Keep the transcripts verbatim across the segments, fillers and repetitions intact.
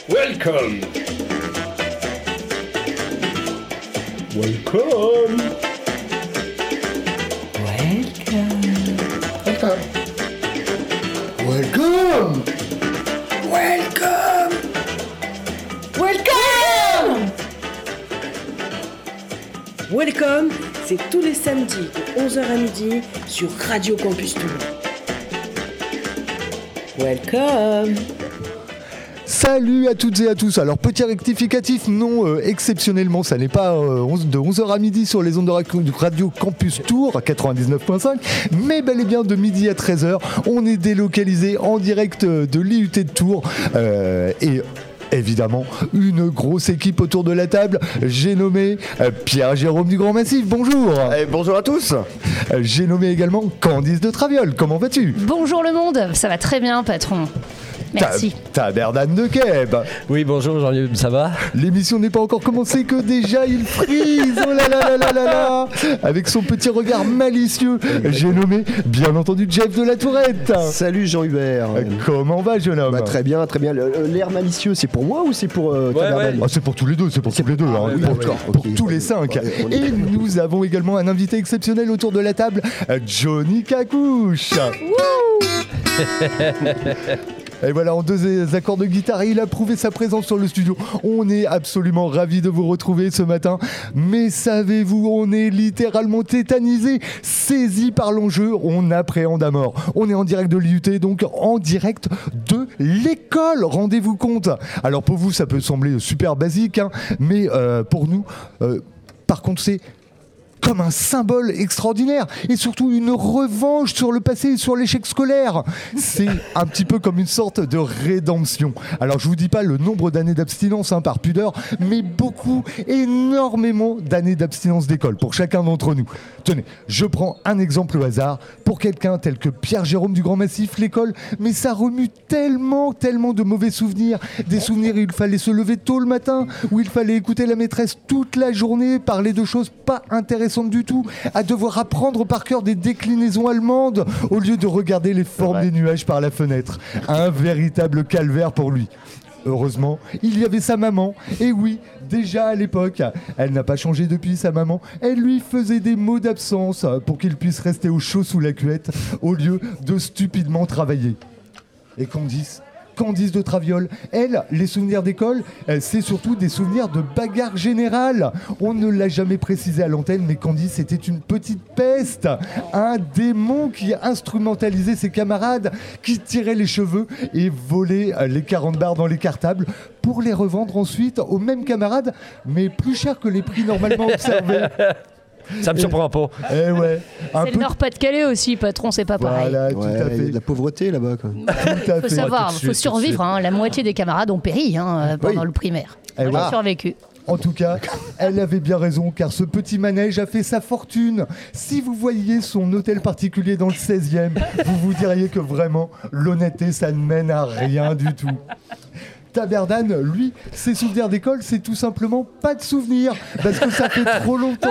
Welcome. Welcome. Welcome. Welcome. Welcome. Welcome. Welcome, c'est tous les samedis de onze heures à midi sur Radio Campus Toulon. Welcome. Salut à toutes et à tous. Alors petit rectificatif, non, euh, exceptionnellement ça n'est pas euh, onze, de onze heures à midi sur les ondes de Radio Campus Tour quatre-vingt-dix-neuf virgule cinq, mais bel et bien de midi à treize heures, on est délocalisé en direct de l'I U T de Tours euh, et évidemment, une grosse équipe autour de la table. J'ai nommé euh, Pierre-Jérôme du Grand Massif, bonjour. Et bonjour à tous. Euh, j'ai nommé également Candice de Traviole, comment vas-tu? Bonjour le monde, ça va très bien patron. Merci. Ta- Taberdane de Keb. Oui, bonjour Jean-Luc, ça va? L'émission n'est pas encore commencée que déjà il frise. Oh là là là là là là. Avec son petit regard malicieux, j'ai nommé bien entendu Jeff de la Tourette. Salut Jean-Hubert. Euh, Comment va, jeune homme? Bah, très bien, très bien. Le- L'air malicieux, c'est pour moi ou c'est pour euh, Ouais, Taberdane Ah, c'est pour tous les deux, c'est pour tous les deux, hein. oui, pour, d'accord, pour ok. tous les cinq. Ouais, on est Et d'accord. nous avons également un invité exceptionnel autour de la table, euh, Johnny Cacouche. Et voilà, en deux accords de guitare, il a prouvé sa présence sur le studio. On est absolument ravis de vous retrouver ce matin. Mais savez-vous, on est littéralement tétanisé, saisi par l'enjeu, on appréhende à mort. On est en direct de l'I U T, donc en direct de l'école, rendez-vous compte. Alors pour vous, ça peut sembler super basique, hein, mais euh, pour nous, euh, par contre, c'est comme un symbole extraordinaire et surtout une revanche sur le passé et sur l'échec scolaire. C'est un petit peu comme une sorte de rédemption. Alors je vous dis pas le nombre d'années d'abstinence hein, par pudeur, mais beaucoup, énormément d'années d'abstinence d'école pour chacun d'entre nous. Tenez, je prends un exemple au hasard. Pour quelqu'un tel que Pierre-Jérôme du Grand Massif, l'école, mais ça remue tellement, tellement de mauvais souvenirs. Des souvenirs où il fallait se lever tôt le matin, où il fallait écouter la maîtresse toute la journée, parler de choses pas intéressantes du tout, à devoir apprendre par cœur des déclinaisons allemandes au lieu de regarder les formes des nuages par la fenêtre. Un véritable calvaire pour lui. Heureusement, il y avait sa maman. Et oui, déjà à l'époque, elle n'a pas changé depuis sa maman. Elle lui faisait des mots d'absence pour qu'il puisse rester au chaud sous la cuette au lieu de stupidement travailler. Et Candice Candice de Traviole, elle, les souvenirs d'école, euh, c'est surtout des souvenirs de bagarre générale. On ne l'a jamais précisé à l'antenne, mais Candice était une petite peste, un démon qui instrumentalisait ses camarades, qui tirait les cheveux et volait euh, les quarante bars dans les cartables pour les revendre ensuite aux mêmes camarades, mais plus cher que les prix normalement observés. Ça me surprend pas. Eh ouais, un C'est peu le Nord-Pas-de-Calais aussi patron, c'est pas pareil. voilà, tout Ouais, à fait. de la pauvreté là-bas quoi. Tout à Faut fait. savoir, tout de faut suite, survivre, hein. La moitié des camarades ont péri hein, pendant Oui. le primaire. Eh Moi, oui. j'ai survécu. En tout cas, elle avait bien raison, car ce petit manège a fait sa fortune. Si vous voyiez son hôtel particulier dans le seizième, vous vous diriez que vraiment, l'honnêteté, ça ne mène à rien du tout. Taberdane, lui, ses souvenirs d'école, c'est tout simplement pas de souvenirs, parce que ça fait trop longtemps.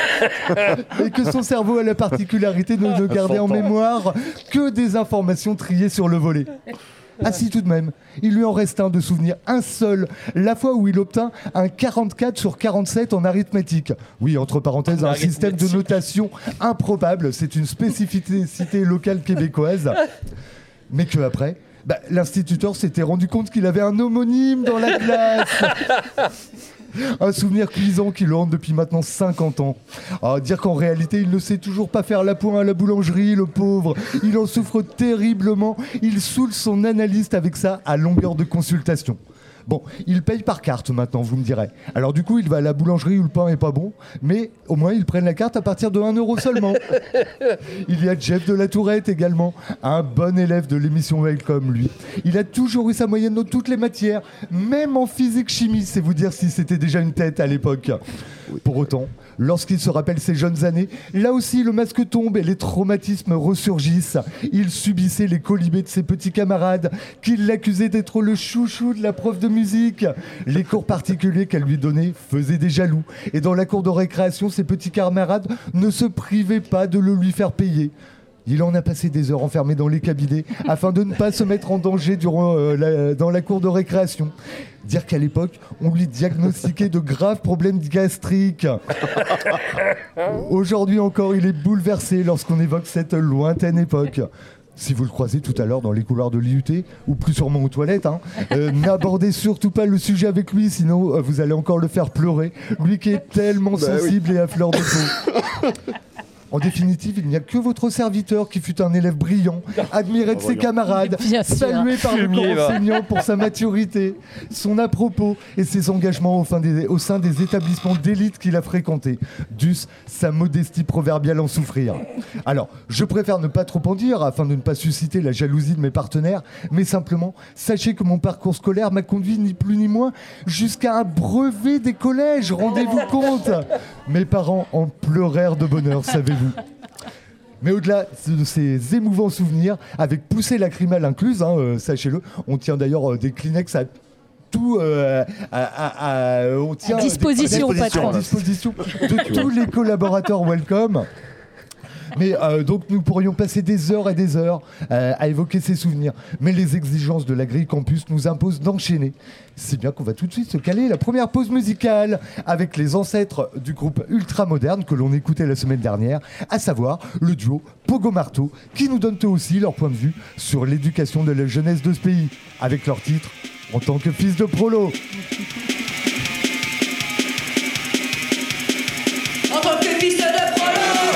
Et que son cerveau a la particularité de ne garder en mémoire que des informations triées sur le volet. Ah si, tout de même, il lui en reste un de souvenir, un seul, la fois où il obtint un quarante-quatre sur quarante-sept en arithmétique. Oui, entre parenthèses, un système de notation improbable, c'est une spécificité locale québécoise. Mais que après, bah, l'instituteur s'était rendu compte qu'il avait un homonyme dans la classe. Un souvenir cuisant qui le hante depuis maintenant cinquante ans. Ah, dire qu'en réalité, il ne sait toujours pas faire la pointe à la boulangerie, le pauvre. Il en souffre terriblement. Il saoule son analyste avec ça à longueur de consultation. Bon, il paye par carte maintenant, vous me direz. Alors du coup, il va à la boulangerie où le pain est pas bon, mais au moins, ils prennent la carte à partir de un euro seulement. Il y a Jeff de la Tourette également, un bon élève de l'émission Welcome, lui. Il a toujours eu sa moyenne dans toutes les matières, même en physique-chimie, c'est vous dire si c'était déjà une tête à l'époque. Pour autant, lorsqu'il se rappelle ses jeunes années, là aussi le masque tombe et les traumatismes ressurgissent. Il subissait les colibés de ses petits camarades, qui l'accusaient d'être le chouchou de la prof de musique. Les cours particuliers qu'elle lui donnait faisaient des jaloux. Et dans la cour de récréation, ses petits camarades ne se privaient pas de le lui faire payer. Il en a passé des heures enfermé dans les cabinets afin de ne pas se mettre en danger durant, euh, la, dans la cour de récréation. Dire qu'à l'époque, on lui diagnostiquait de graves problèmes gastriques. Aujourd'hui encore, il est bouleversé lorsqu'on évoque cette lointaine époque. Si vous le croisez tout à l'heure dans les couloirs de l'I U T, ou plus sûrement aux toilettes, hein, euh, n'abordez surtout pas le sujet avec lui, sinon euh, vous allez encore le faire pleurer. Lui qui est tellement Bah sensible oui. et à fleur de peau. En définitive, il n'y a que votre serviteur qui fut un élève brillant, admiré de ses camarades, salué par le corps enseignant pour sa maturité, son à-propos et ses engagements au, fin des, au sein des établissements d'élite qu'il a fréquentés. Dût sa modestie proverbiale en souffrir. Alors, je préfère ne pas trop en dire afin de ne pas susciter la jalousie de mes partenaires, mais simplement, sachez que mon parcours scolaire m'a conduit ni plus ni moins jusqu'à un brevet des collèges, rendez-vous compte. Mes parents en pleurèrent de bonheur, savez-vous. Mais au-delà de ces émouvants souvenirs, avec poussée lacrymale incluse, hein, euh, sachez-le, on tient d'ailleurs euh, des Kleenex à tout, euh, à, à, à, on tient à disposition, des, patron. à disposition de tous les collaborateurs welcome. Mais euh, donc nous pourrions passer des heures et des heures euh, à évoquer ces souvenirs. Mais les exigences de la grille campus nous imposent d'enchaîner. C'est bien qu'on va tout de suite se caler la première pause musicale avec les ancêtres du groupe ultra-moderne que l'on écoutait la semaine dernière, à savoir le duo Pogo Marteau, qui nous donnent eux aussi leur point de vue sur l'éducation de la jeunesse de ce pays, avec leur titre « En tant que fils de prolo ». En tant que fils de prolo.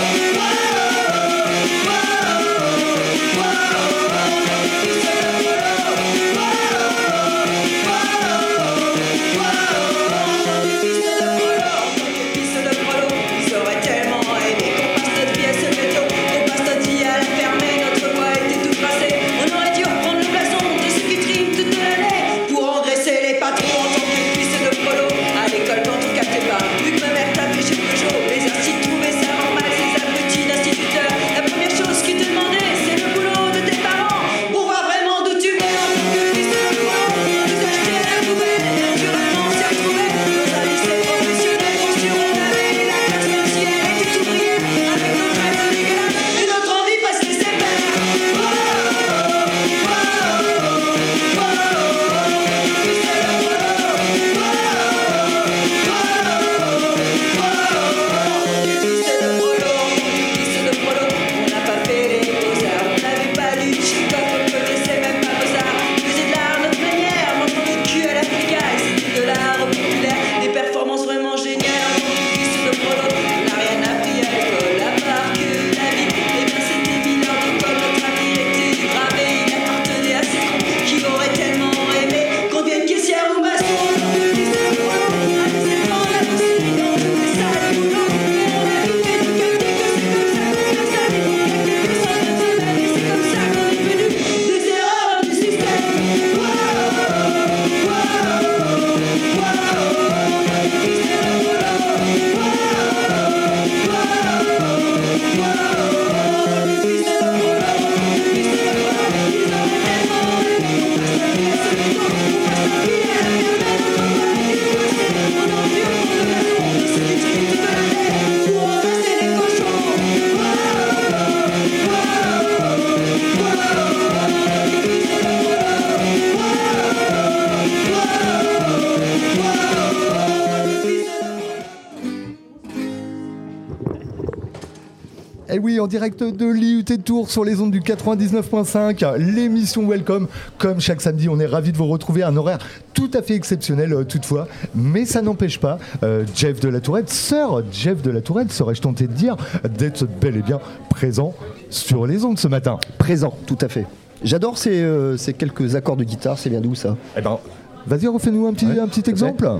Et oui, en direct de l'I U T de Tours sur les ondes du quatre-vingt-dix-neuf point cinq, l'émission Welcome. Comme chaque samedi, on est ravis de vous retrouver à un horaire tout à fait exceptionnel euh, toutefois. Mais ça n'empêche pas euh, Jeff de la Tourette, sœur Jeff de la Tourette, serais-je tenté de dire, d'être bel et bien présent sur les ondes ce matin. Présent, tout à fait. J'adore ces, euh, ces quelques accords de guitare, c'est bien d'où ça? Eh ben, vas-y, refais-nous un petit, ouais, un petit exemple.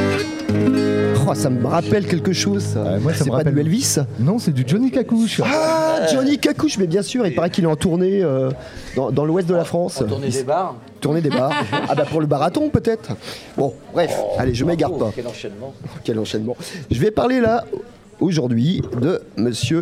Oh, ça me rappelle quelque chose, ça. Euh, moi, ça c'est me pas rappelle... du Elvis? Non, c'est du Johnny Cacouche. Ah, Johnny Cacouche, mais bien sûr, il paraît qu'il est en tournée euh, dans, dans l'ouest de la France. En tournée des bars. Tournée des bars. Ah bah pour le barathon peut-être. Bon, bref, oh, allez, je m'égare pas. Quel enchaînement. Quel enchaînement. Je vais parler là, aujourd'hui, de monsieur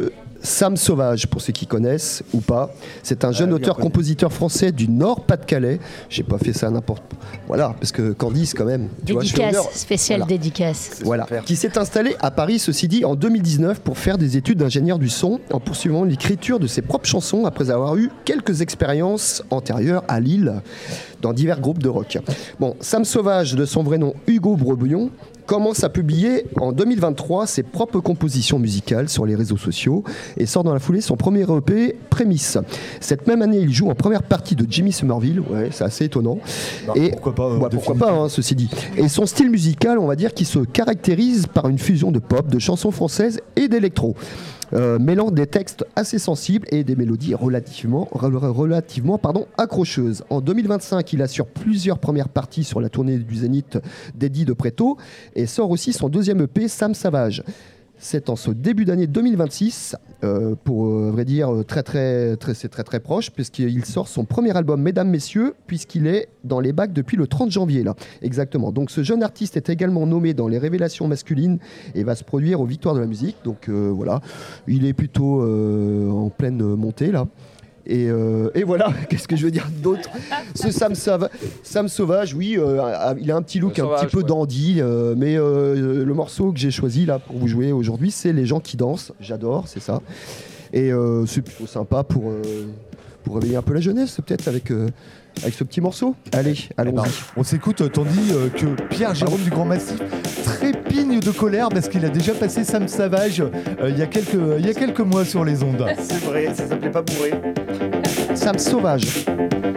Sam Sauvage, pour ceux qui connaissent ou pas. C'est un jeune Ah, auteur-compositeur français du Nord-Pas-de-Calais. J'ai pas fait ça n'importe. Voilà, parce que Candice, quand même. Tu vois, je suis Dédicace, honneur. spéciale Voilà. dédicace. Voilà, qui s'est installé à Paris, ceci dit, en deux mille dix-neuf pour faire des études d'ingénieur du son en poursuivant l'écriture de ses propres chansons après avoir eu quelques expériences antérieures à Lille dans divers groupes de rock. Bon, Sam Sauvage, de son vrai nom Hugo Brebouillon, commence à publier en deux mille vingt-trois ses propres compositions musicales sur les réseaux sociaux et sort dans la foulée son premier E P, Prémisse. Cette même année, il joue en première partie de Jimmy Somerville, ouais, c'est assez étonnant. Bah, et pourquoi pas, euh, ouais, pourquoi pas, hein, ceci dit. Et son style musical, on va dire, qui se caractérise par une fusion de pop, de chansons françaises et d'électro. Euh, mêlant des textes assez sensibles et des mélodies relativement, relativement pardon, accrocheuses. En deux mille vingt-cinq, il assure plusieurs premières parties sur la tournée du Zénith d'Eddie de Pretto et sort aussi son deuxième E P, Sam Savage. C'est en ce début d'année deux mille vingt-six, euh, pour euh, vrai dire très très très c'est très très proche, puisqu'il sort son premier album, Mesdames Messieurs, puisqu'il est dans les bacs depuis le trente janvier là, exactement. Donc ce jeune artiste est également nommé dans les révélations masculines et va se produire aux Victoires de la musique. Donc euh, voilà, il est plutôt euh, en pleine montée là. Et, euh, et voilà, qu'est-ce que je veux dire d'autre? Ce Sam, Sava- Sam Sauvage, oui, euh, a- il a un petit look Le un sauvage, petit peu ouais. dandy, euh, mais euh, le morceau que j'ai choisi là pour vous jouer aujourd'hui, c'est Les gens qui dansent. J'adore, c'est ça. Et euh, c'est plutôt sympa pour, euh, pour réveiller un peu la jeunesse, peut-être avec, euh, avec ce petit morceau. Allez, allons-y. Eh ben, on s'écoute, euh, tandis euh, que Pierre-Jérôme du Grand Massif trépigne de colère parce qu'il a déjà passé Sam Savage euh, il y a quelques, il y a quelques mois sur les ondes. C'est vrai, ça s'appelait pas bourré. Sam Sauvage.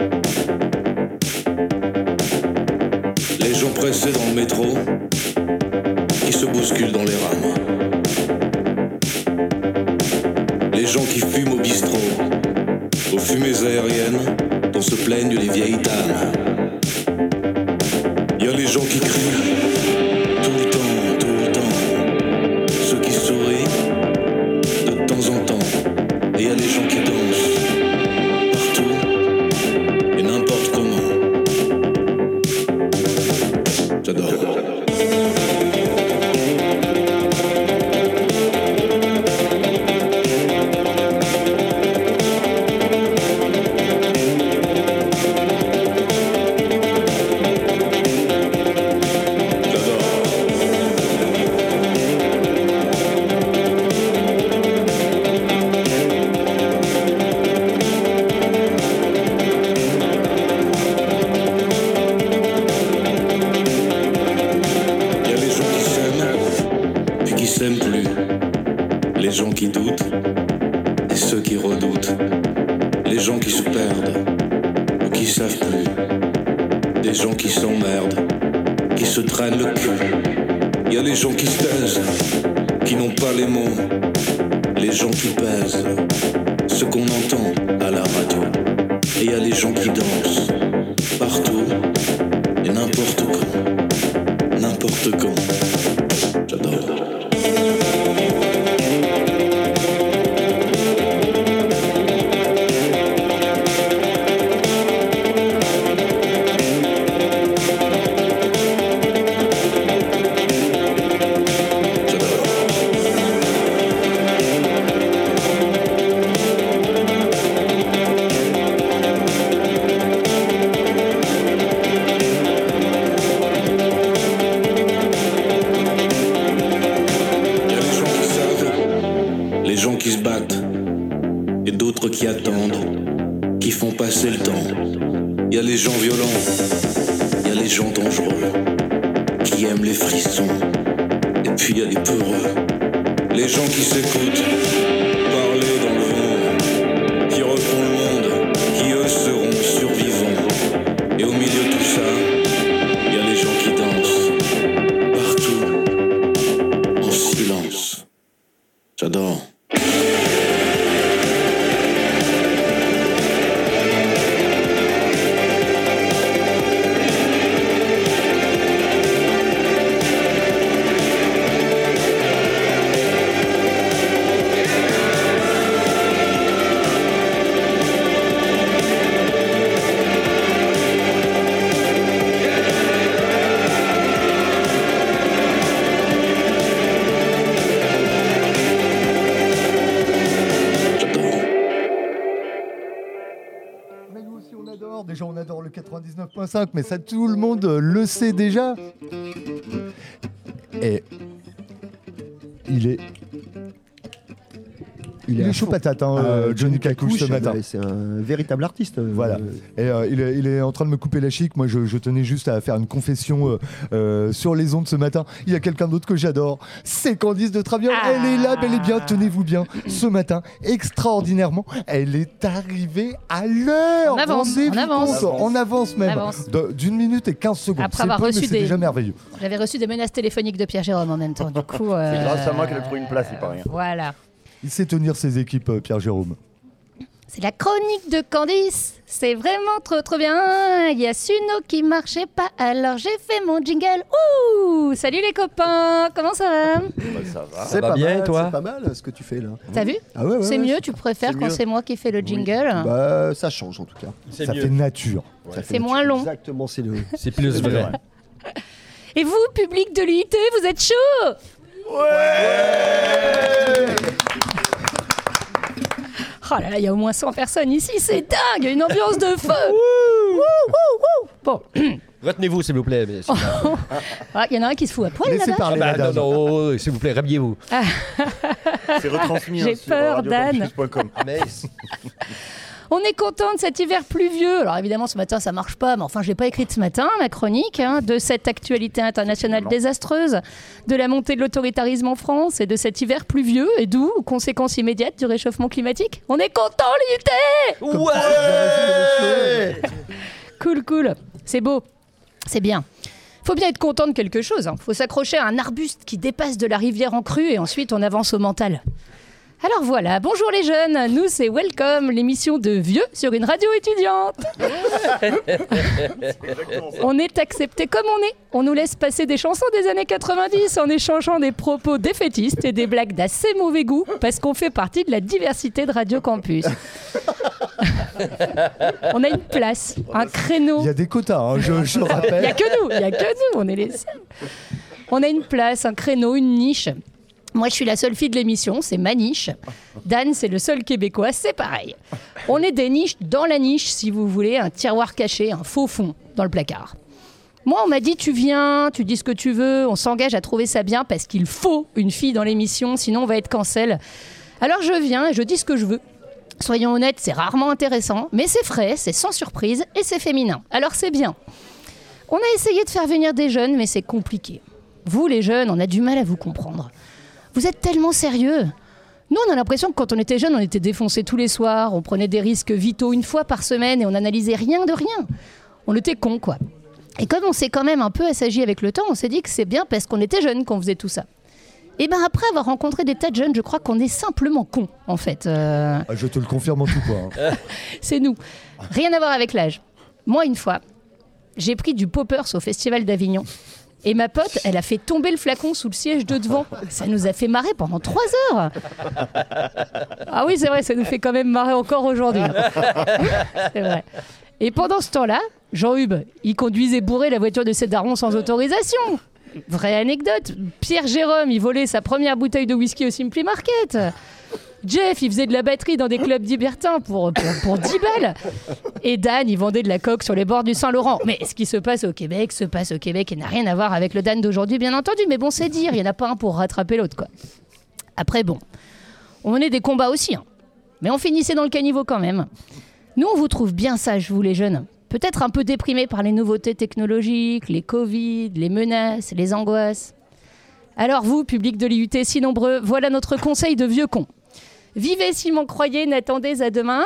Les gens pressés dans le métro, qui se bousculent dans les rames. Les gens qui fument au bistrot, aux fumées aériennes, dont se plaignent les vieilles dames. Il y a les gens qui crient, tout le temps, tout le temps. Ceux qui sourient, de temps en temps. Et il y a les gens qui dansent, partout, et n'importe comment. J'adore. Il y a les gens qui s'aiment, puis qui s'aiment plus. Les gens qui doutent, et ceux qui redoutent. Les gens qui se perdent, ou qui savent plus. Des gens qui s'emmerdent, qui se traînent le cul. Il y a les gens qui se taisent, qui n'ont pas les mots. Les gens qui pèsent, ce qu'on entend à la radio. Et il y a les gens qui dansent, partout, et n'importe quand. N'importe quand. J'adore. Il y a les gens qui savent, les gens qui se battent, et d'autres qui attendent, qui font passer le temps. Il y a les gens violents, il y a les gens dangereux, qui aiment les frissons, et puis il y a les peureux. Les gens qui s'écoutent, parler dans le vent, qui refont le monde, qui eux seront survivants. Et au milieu de tout ça, il y a les gens qui dansent, partout, en silence. J'adore. j'adore le quatre-vingt-dix-neuf point cinq, mais ça tout le monde le sait déjà. Et il est... Il, il est chaud patate, hein, euh, Johnny Cacouche, ce matin. C'est un véritable artiste. Euh, voilà. Et euh, il, est, il est en train de me couper la chic. Moi, je, je tenais juste à faire une confession euh, euh, sur les ondes ce matin. Il y a quelqu'un d'autre que j'adore. C'est Candice de Traviole. Ah. Elle est là, bel et bien. Tenez-vous bien. Ce matin, extraordinairement, elle est arrivée à l'heure. On avance. On avance. On avance même. Avance. De, d'une minute et quinze secondes. Après avoir reçu c'est des... déjà merveilleux. J'avais reçu des menaces téléphoniques de Pierre Jérôme en même temps. Du coup, euh... c'est grâce à moi qu'elle a trouvé une place, il paraît. Voilà. Il sait tenir ses équipes, Pierre Jérôme. C'est la chronique de Candice. C'est vraiment trop trop bien. Il y a Suno qui marchait pas, alors j'ai fait mon jingle. Ouh, salut les copains. Comment ça va? Bah, ça va. C'est va pas bien, mal, toi? C'est pas mal ce que tu fais là. T'as vu? Ah ouais, ouais, c'est ouais, mieux. c'est... Tu préfères c'est quand mieux. c'est moi qui fais le jingle? Oui. Bah, ça change en tout cas. C'est ça mieux. fait nature. Ouais. Ça fait C'est nature. moins long. Exactement, c'est le. C'est plus vrai. Et vous, public de l'U I T, vous êtes chaud? Ouais. Oh là là, il y a au moins cent personnes ici, c'est dingue, une ambiance de feu. Wouh, wouh, wouh. Bon. Retenez-vous, s'il vous plaît. Mais c'est ah, il y en a un qui se fout à poil Laissez là-bas. parler bah, la non, dame. non, s'il vous plaît, rhabillez-vous. C'est retransmis J'ai hein, sur peur, radio Dan. campus point com. Mais On est content de cet hiver pluvieux. Alors évidemment, ce matin, ça marche pas, mais enfin, je l'ai pas écrite ce matin, ma chronique, hein, de cette actualité internationale désastreuse, de la montée de l'autoritarisme en France et de cet hiver pluvieux, et d'où, conséquences immédiates du réchauffement climatique. On est content, l'U I T! ouais. Cool, cool. C'est beau. C'est bien. Faut bien être content de quelque chose. Hein. Faut s'accrocher à un arbuste qui dépasse de la rivière en crue et ensuite on avance au mental. Alors voilà, bonjour les jeunes, nous c'est Welcome, l'émission de vieux sur une radio étudiante. On est acceptés comme on est. On nous laisse passer des chansons des années quatre-vingt-dix en échangeant des propos défaitistes et des blagues d'assez mauvais goût parce qu'on fait partie de la diversité de Radio Campus. On a une place, un créneau. Il y a des quotas, hein, je, je le Il rappelle. n'y a que nous, il n'y a que nous, on est les seuls. On a une place, un créneau, une niche. Moi, je suis la seule fille de l'émission, c'est ma niche. Dan, c'est le seul Québécois, c'est pareil. On est des niches dans la niche, si vous voulez, un tiroir caché, un faux fond dans le placard. Moi, on m'a dit, tu viens, tu dis ce que tu veux, on s'engage à trouver ça bien parce qu'il faut une fille dans l'émission, sinon on va être cancel. Alors je viens et je dis ce que je veux. Soyons honnêtes, c'est rarement intéressant, mais c'est frais, c'est sans surprise et c'est féminin. Alors c'est bien. On a essayé de faire venir des jeunes, mais c'est compliqué. Vous, les jeunes, on a du mal à vous comprendre. Vous êtes tellement sérieux. Nous, on a l'impression que quand on était jeunes, on était défoncés tous les soirs, on prenait des risques vitaux une fois par semaine et on n'analysait rien de rien. On était cons, quoi. Et comme on s'est quand même un peu assagi avec le temps, on s'est dit que c'est bien parce qu'on était jeunes qu'on faisait tout ça. Et bien après avoir rencontré des tas de jeunes, je crois qu'on est simplement cons, en fait. Euh... Ah, je te le confirme en tout point. Hein. C'est nous. Rien à voir avec l'âge. Moi, une fois, j'ai pris du poppers au Festival d'Avignon. Et ma pote, elle a fait tomber le flacon sous le siège de devant. Ça nous a fait marrer pendant trois heures. Ah oui, c'est vrai, ça nous fait quand même marrer encore aujourd'hui. C'est vrai. Et pendant ce temps-là, Jean-Hub, il conduisait bourré la voiture de ses darons sans autorisation. Vraie anecdote. Pierre Jérôme, il volait sa première bouteille de whisky au Simply Market. Jeff, il faisait de la batterie dans des clubs libertins pour, pour, pour dix balles. Et Dan, il vendait de la coke sur les bords du Saint-Laurent. Mais ce qui se passe au Québec, se passe au Québec et n'a rien à voir avec le Dan d'aujourd'hui, bien entendu. Mais bon, c'est dire, il n'y en a pas un pour rattraper l'autre, quoi. Après, bon, on menait des combats aussi, hein. Mais on finissait dans le caniveau quand même. Nous, on vous trouve bien sages, vous les jeunes. Peut-être un peu déprimés par les nouveautés technologiques, les Covid, les menaces, les angoisses. Alors vous, public de l'I U T si nombreux, voilà notre conseil de vieux cons. Vivez si m'en croyez, n'attendez à demain.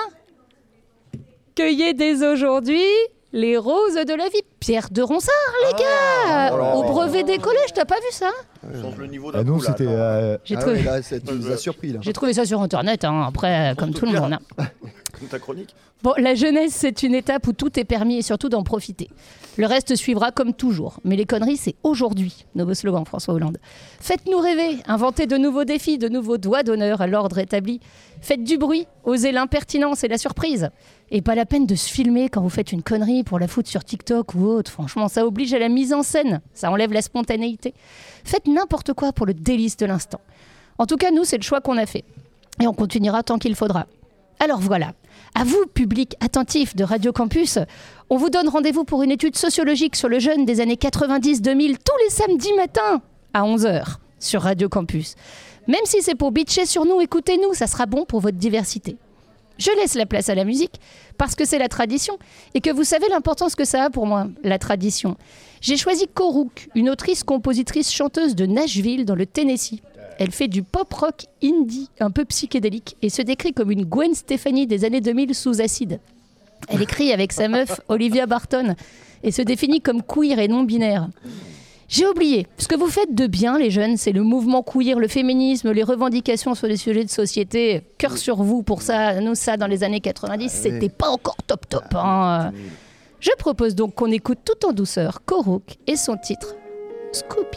Cueillez dès aujourd'hui les roses de la vie. Pierre de Ronsard, les gars, oh là au là. brevet des collèges, t'as pas vu ça? Change le niveau d'un Ah non, coup, là, c'était. attends. euh, J'ai Ah trouvé, ouais, là, ça nous a surpris là. j'ai trouvé ça sur Internet, hein. Après, comme tout le monde. Hein. Ta chronique. Bon, la jeunesse, c'est une étape où tout est permis et surtout d'en profiter. Le reste suivra comme toujours. Mais les conneries, c'est aujourd'hui. Nouveau slogan, François Hollande. Faites-nous rêver, inventez de nouveaux défis, de nouveaux doigts d'honneur à l'ordre établi. Faites du bruit, osez l'impertinence et la surprise. Et pas la peine de se filmer quand vous faites une connerie pour la foutre sur TikTok ou autre. Franchement, ça oblige à la mise en scène. Ça enlève la spontanéité. Faites n'importe quoi pour le délice de l'instant. En tout cas, nous, c'est le choix qu'on a fait. Et on continuera tant qu'il faudra. Alors voilà. À vous, public attentif de Radio Campus, on vous donne rendez-vous pour une étude sociologique sur le jeune des années quatre-vingt-dix deux mille tous les samedis matins à onze heures sur Radio Campus. Même si c'est pour bitcher sur nous, écoutez-nous, ça sera bon pour votre diversité. Je laisse la place à la musique parce que c'est la tradition et que vous savez l'importance que ça a pour moi, la tradition. J'ai choisi Korouk, une autrice, compositrice, chanteuse de Nashville dans le Tennessee. Elle fait du pop-rock indie un peu psychédélique et se décrit comme une Gwen Stefani des années deux mille sous acide. Elle écrit avec sa meuf Olivia Barton et se définit comme queer et non-binaire. J'ai oublié, ce que vous faites de bien les jeunes, c'est le mouvement queer, le féminisme, les revendications sur les sujets de société. Cœur sur vous pour ça, nous ça dans les années quatre-vingt-dix, c'était pas encore top top. Hein. Je propose donc qu'on écoute tout en douceur Korouk et son titre Scooby.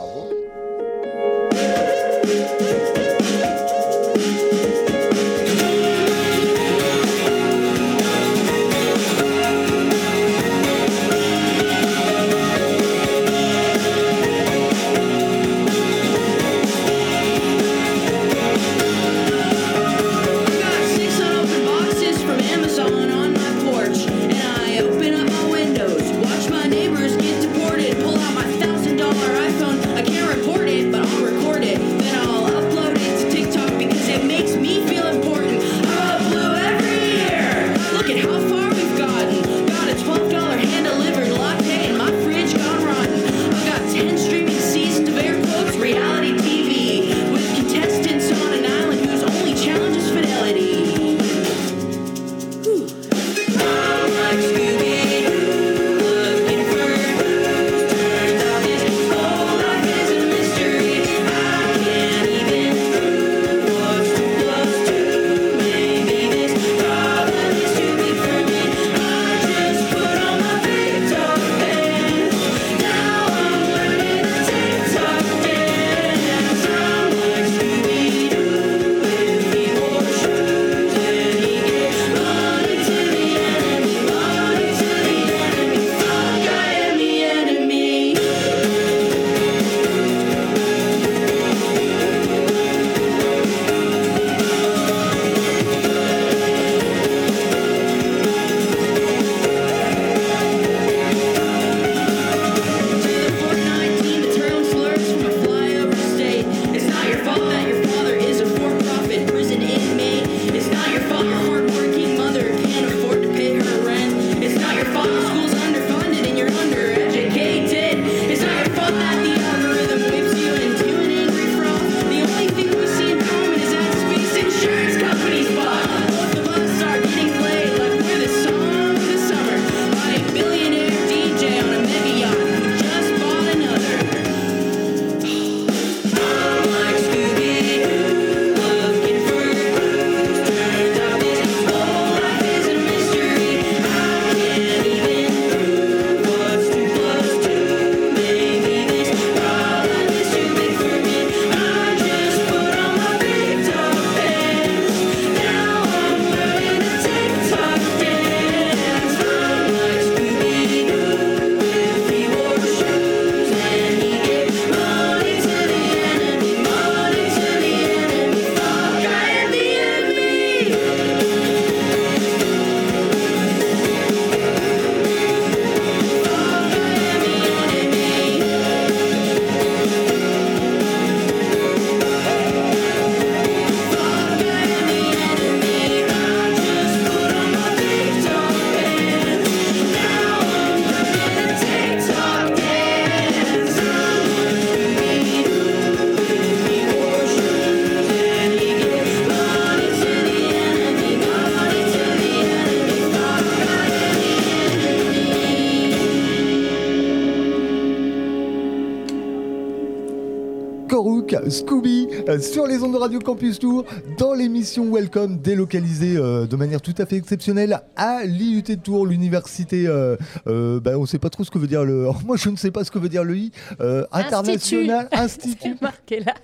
Scooby euh, sur les ondes de Radio Campus Tour dans l'émission Welcome, délocalisée euh, de manière tout à fait exceptionnelle à l'I U T de Tours, l'université. Euh, euh, bah, on ne sait pas trop ce que veut dire le. Moi, je ne sais pas ce que veut dire le I. Euh, international Institut. C'est marqué là.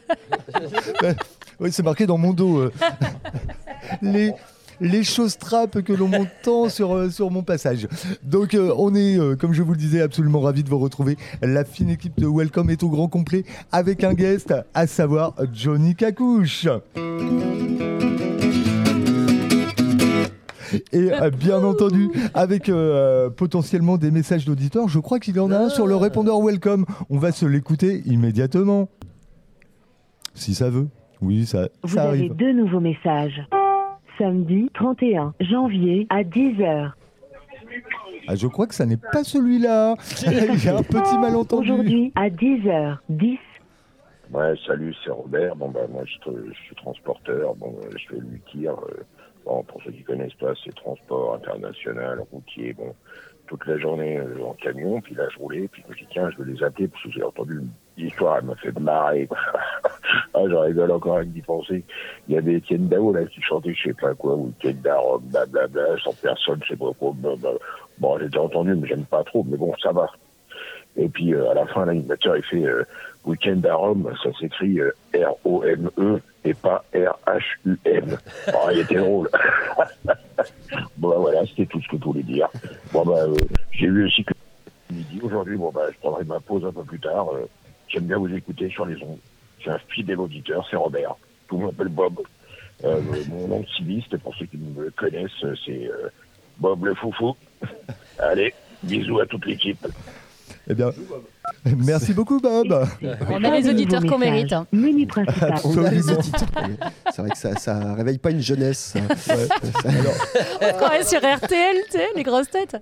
Oui, c'est marqué dans mon dos. Euh. les. Les choses trappes que l'on m'entend sur, euh, sur mon passage. Donc euh, on est, euh, comme je vous le disais, absolument ravis de vous retrouver. La fine équipe de Welcome est au grand complet avec un guest, à savoir Johnny Cacouche. Et euh, bien entendu, avec euh, potentiellement des messages d'auditeurs, je crois qu'il y en a un sur le répondeur Welcome. On va se l'écouter immédiatement. Si ça veut. Oui, ça, Vous ça avez arrive. deux nouveaux messages. Samedi trente et un janvier à dix heures. Ah, je crois que ça n'est pas celui-là. Il y a un petit malentendu. Aujourd'hui à dix heures dix. Ouais, salut, c'est Robert. Bon, bah, moi, je, je suis transporteur. Bon, euh, je fais le tir. Euh, bon, pour ceux qui connaissent pas, c'est transport international, routier. Bon, toute la journée euh, en camion. Puis là, je roulais. Puis je me dis, tiens, je vais les appeler parce que j'ai entendu une histoire. Elle m'a fait marrer. Ah, j'en rigole encore avec d'y penser. Il y avait Étienne Dao, là, qui chantait, je sais pas quoi, Week-end d'Arôme, blablabla, sans personne, je sais pas quoi, blablabla. Bon, j'ai déjà entendu, mais j'aime pas trop, mais bon, ça va. Et puis, euh, à la fin, l'animateur, il fait euh, Week-end à Rome, ça s'écrit euh, R O M E et pas R H U M. Oh, il était drôle. Bon, bah, voilà, c'était tout ce que je voulais dire. Bon, bah, euh, j'ai vu aussi que midi, aujourd'hui, bon, bah, je prendrai ma pause un peu plus tard. Euh, j'aime bien vous écouter sur les ondes. Je suis un fidèle auditeur, c'est Robert. Tout le monde m'appelle Bob. Euh, mon nom de civiliste, pour ceux qui me connaissent, c'est euh, Bob le Foufou. Allez, bisous à toute l'équipe. Eh bien, merci beaucoup, Bob. On a les auditeurs qu'on mérite. hein. Menu principal. On a les auditeurs. C'est vrai que ça, ça réveille pas une jeunesse. ça. Ouais, ça- alors, Quand on est sur R T L, tu sais, les grosses têtes.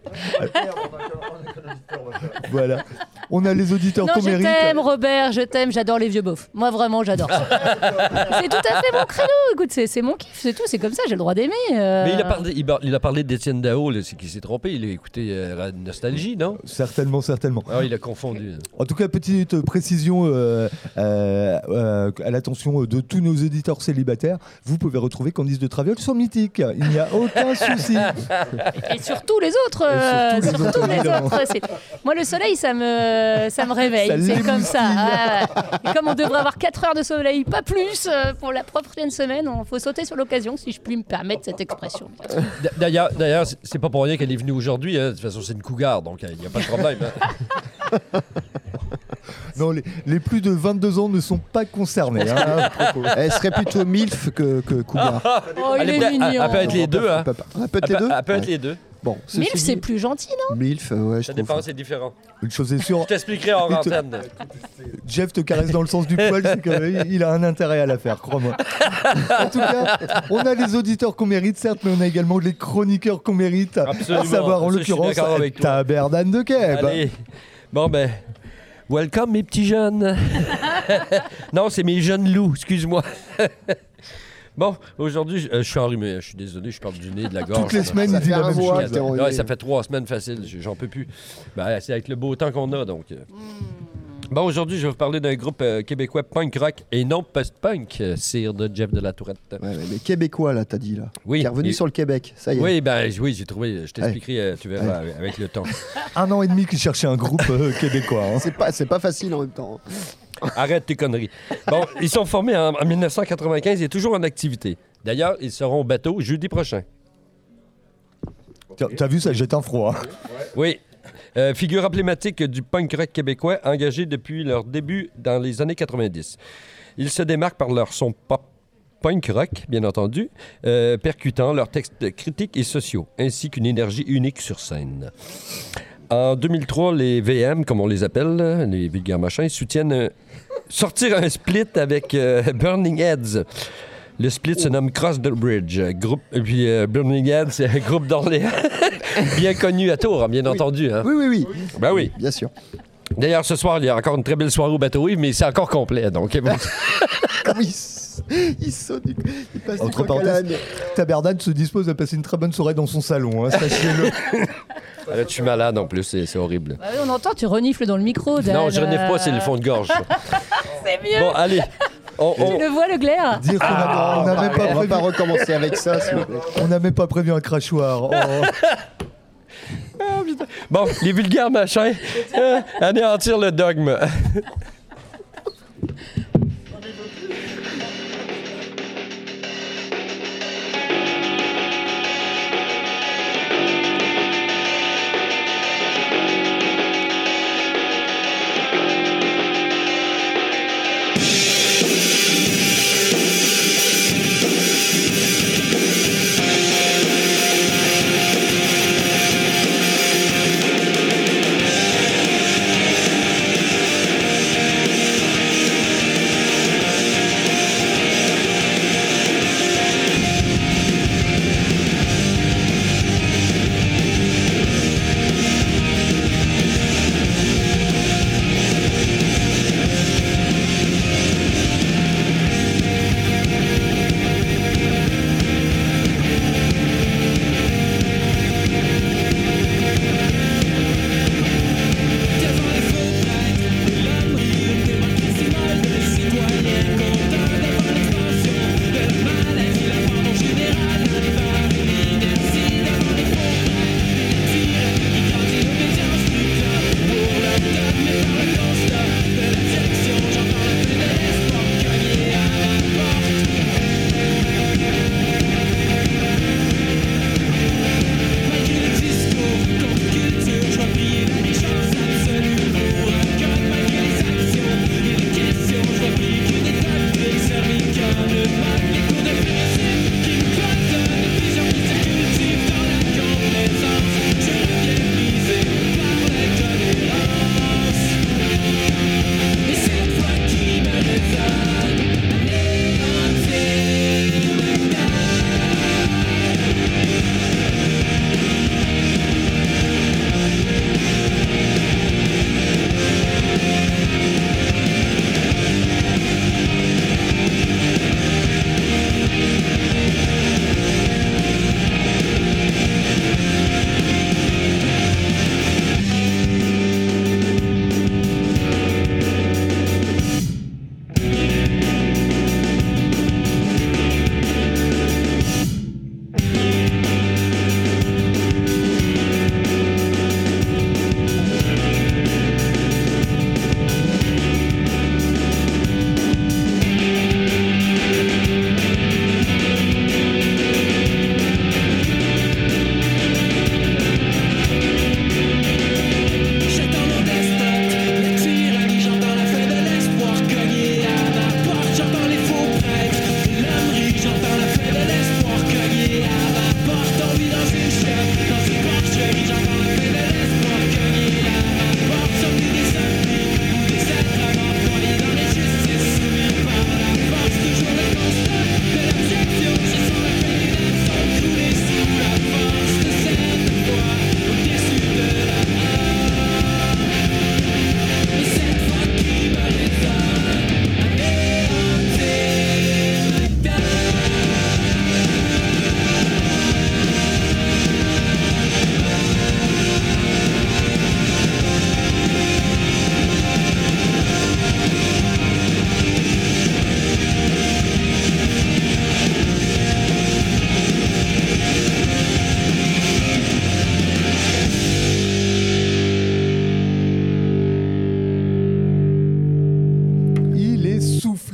Voilà. On a les auditeurs Non, qu'on je mérite. t'aime, Robert, je t'aime, j'adore les vieux beaufs. Moi, vraiment, j'adore ça. C'est tout à fait mon créneau. Écoute, c'est, c'est mon kiff, c'est tout, c'est comme ça, j'ai le droit d'aimer. euh. Mais il a parlé, il a, il a parlé d'Étienne Dao, là, c'est qu'il s'est trompé. Il a écouté euh, la Nostalgie, non? Certainement, certainement. Ah, il a confondu. En tout cas, petite précision euh, euh, euh, à l'attention de tous nos auditeurs célibataires, vous pouvez retrouver Candice de Traviole sur Mythique. Il n'y a aucun souci. Et surtout les autres. euh, Et surtout les surtout autres, les évidemment. autres. c'est- Moi, le soleil, ça me, ça me réveille. Ça c'est comme ça. l'émoustille. Ouais, ouais. Et comme on devrait avoir quatre heures de soleil, pas plus, euh, pour la prochaine semaine, il faut sauter sur l'occasion, si je puis me permettre cette expression. D- D'ailleurs, d'ailleurs, c'est- c'est pas pour rien qu'elle est venue aujourd'hui. hein. De toute façon, c'est une cougar, donc il n'y a pas de problème. hein. Non, les, les plus de vingt-deux ans ne sont pas concernés. hein, à propos. Elle serait plutôt MILF que, que Cougar. Oh, il Elle est est peut- mignon. elle- elle peut être les deux, hein. Elle peut, elle peut être les Elle peut- deux elle peut être Ouais. les deux. Bon, ceci Milf, dit, c'est plus gentil, non? MILF, ouais, je Ça trouve. dépend, c'est différent. Une chose est sûre, Je t'expliquerai en Il te- antenne. Jeff te caresse dans le sens du poil, c'est qu'il a un intérêt à la faire, crois-moi. En tout cas, on a les auditeurs qu'on mérite, certes, mais on a également les chroniqueurs qu'on mérite. Absolument. À savoir, en Ça, je suis l'occurrence, d'accord avec toi. Taberdan de Keb. Allez. Bon, ben. Welcome, mes petits jeunes. Non, c'est mes jeunes loups, excuse-moi. Bon, aujourd'hui, je, euh, je suis enrhumé. Je suis désolé, je parle du nez, de la gorge. Toutes les semaines, Ça il dit fait la un même mois chose. que t'es enrhumé. Ouais, ça fait trois semaines facile, j'en peux plus. Ben, c'est avec le beau temps qu'on a, donc. euh. Bon, aujourd'hui, je vais vous parler d'un groupe euh, québécois punk rock et non post-punk, euh, sire de Jeff de la Tourette. Ouais, ouais, mais Québécois, là, t'as dit, là. Oui. Qui est revenu Et- sur le Québec, ça y est. Oui, ben oui, j'ai trouvé, je t'expliquerai, euh, tu verras, avec, avec le temps. Un an et demi qu'il cherchait un groupe euh, québécois. hein. C'est pas, c'est pas facile en même temps. Arrête tes conneries. Bon, ils sont formés en, en dix-neuf cent quatre-vingt-quinze et toujours en activité. D'ailleurs, ils seront au bateau jeudi prochain. T'as- T'as vu, ça jette un froid. Oui. Euh, figure emblématique du punk rock québécois, engagé depuis leur début dans les années quatre-vingt-dix. Ils se démarquent par leur son pop punk rock, bien entendu, euh, percutant leurs textes critiques et sociaux, ainsi qu'une énergie unique sur scène. En deux mille trois, les V M, comme on les appelle, là, les vulgaires machins, soutiennent euh, sortir un split avec euh, Burning Heads. Le split se nomme Cross the Bridge. Groupe, et puis euh, Burning Heads, c'est un groupe d'Orléans, bien connu à Tours, bien entendu. Hein? Oui, oui, oui. Ben oui. Bien sûr. D'ailleurs, ce soir, il y a encore une très belle soirée au bateau Yves, mais c'est encore complet. Donc, bon. Comme il, s- il sonne, il, il passe du Entre coq à parenthèses, l'âne. Taberdan se dispose à passer une très bonne soirée dans son salon, hein, sachez-le. Là, je suis malade en plus, c'est c'est horrible. Bah oui, on entend, tu renifles dans le micro. Dan. Non, je renifle pas, c'est le fond de gorge. ça. C'est mieux. Bon, allez. On, on- Tu le vois, le glaire? Dire qu'on a- on n'a même pas On va prévu, pas recommencer avec ça, s'il vous plaît. on n'a même pas prévu un crachoir. Oh. Bon, les vulgaires machins, euh, anéantir le dogme.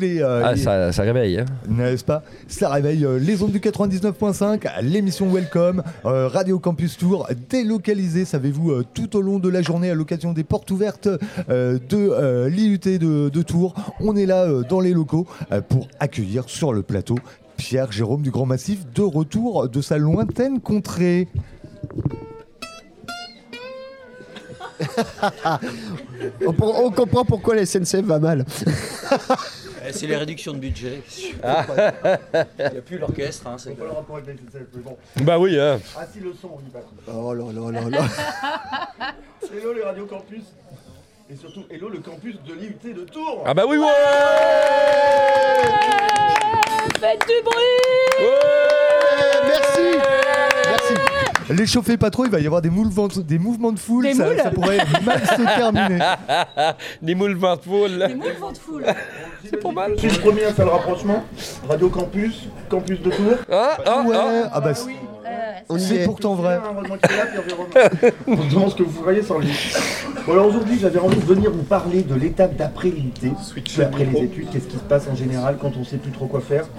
Et, euh, Ah, et- ça, ça réveille, hein? N'est-ce pas? Ça réveille euh, les ondes du quatre-vingt-dix-neuf point cinq, l'émission Welcome, euh, Radio Campus Tour, délocalisée, savez-vous, euh, tout au long de la journée à l'occasion des portes ouvertes euh, de euh, l'I U T de, de Tours. On est là euh, dans les locaux euh, pour accueillir sur le plateau Pierre Jérôme du Grand Massif, de retour de sa lointaine contrée. on, pour- on comprend pourquoi la S N C F va mal. Eh, C'est les réductions de budget. Il n'y a plus l'orchestre. Hein, c'est clair. Bah oui, hein. Ah si, le son, on y va. Oh là là là là. Hello les Radio Campus. Et surtout, hello le campus de l'I U T de Tours. Ah bah oui, ouais! Faites du bruit! Ouais, merci. Merci. Les chauffez pas trop, il va y avoir des mouvements, des mouvements de foule, Des ça, moules ça pourrait mal se terminer. Des mouvements de foule, là. Des mouvements de foule. C'est pas mal. Je suis le premier à faire le rapprochement. Radio Campus, campus de Tours. Ah, ah, Ouais, ah. ah bah c'est- On y c'est est. pourtant vrai. Heureusement qu'il est là, Pierre Jérôme. On se demande ce que vous voyez sans lui. Bon alors aujourd'hui j'avais envie de venir vous parler de l'étape d'après l'I U T. Après les études, qu'est-ce qui se passe en général quand on sait plus trop quoi faire?